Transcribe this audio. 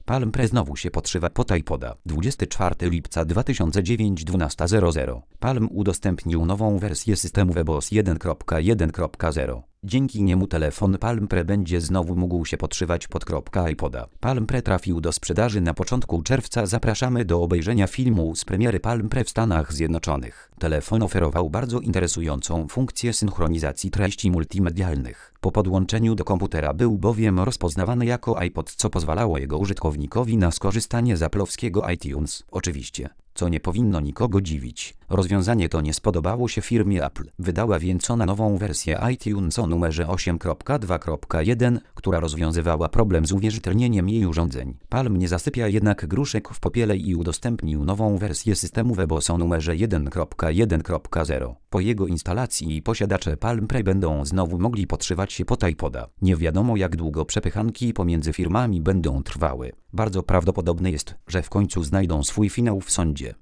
Palm Pre znowu się podszywa pod iPoda. 24 lipca 2009 12:00. Palm udostępnił nową wersję systemu WebOS 1.1.0. Dzięki niemu telefon Palm Pre będzie znowu mógł się podszywać pod iPoda. Palm Pre trafił do sprzedaży na początku czerwca. Zapraszamy do obejrzenia filmu z premiery Palm Pre w Stanach Zjednoczonych. Telefon oferował bardzo interesującą funkcję synchronizacji treści multimedialnych. Po podłączeniu do komputera był bowiem rozpoznawany jako iPod, co pozwalało jego użytkownikowi na skorzystanie z Apple'owskiego iTunes. Oczywiście, co nie powinno nikogo dziwić. Rozwiązanie to nie spodobało się firmie Apple. Wydała więc ona nową wersję iTunes o numerze 8.2.1, która rozwiązywała problem z uwierzytelnieniem jej urządzeń. Palm nie zasypia jednak gruszek w popiele i udostępnił nową wersję systemu WebOS o numerze 1.1.0. Po jego instalacji posiadacze Palm Pre będą znowu mogli podszywać się pod iPoda. Nie wiadomo, jak długo przepychanki pomiędzy firmami będą trwały. Bardzo prawdopodobne jest, że w końcu znajdą swój finał w sądzie.